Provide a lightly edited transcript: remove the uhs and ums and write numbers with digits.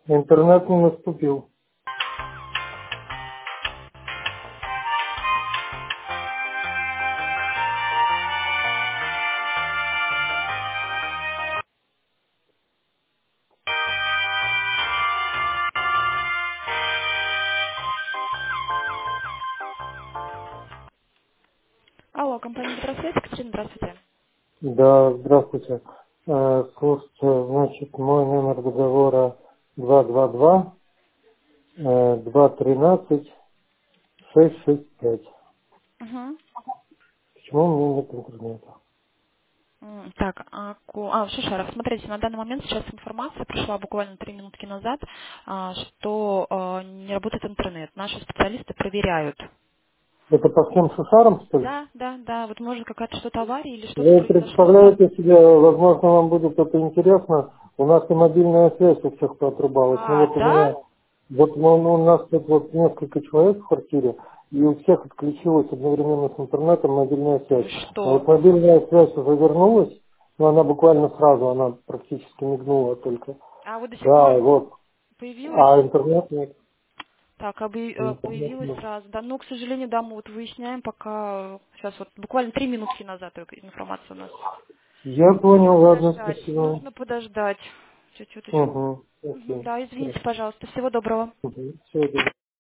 Интернет не наступил. Алло, компания Петросвет, Катерина, здравствуйте. Да, здравствуйте. Слушайте, значит, мой номер договора 222 213 665. Угу. Почему у меня нет интернета? Так, Шишаров, смотрите, на данный момент сейчас информация пришла буквально 3 минутки назад, что не работает интернет. Наши специалисты проверяют. Это по всем шушарам, что ли? Да, да, да, вот может какая-то что-то авария или что-то Вы произошло, да. представляете себе, возможно, вам будет это интересно, у нас и мобильная связь у всех поотрубалась. Ну вот у Да? меня, у нас тут вот несколько человек в квартире, и у всех отключилась одновременно с интернетом мобильная связь. Вы А вот что? мобильная связь уже вернулась, но она буквально сразу, она практически мигнула только. А вот до сих Да, пор вот. появилась? А интернет нет. Так, Интернет появилась нет. сразу, да. Но, к сожалению, да, мы вот выясняем, пока сейчас вот буквально 3 минутки назад только информация у нас. Я Нужно понял, ладно, подождать, спасибо. нужно подождать. Чуть-чуть еще. Угу, спасибо. Да, извините, пожалуйста. Всего доброго. Угу. Всего доброго.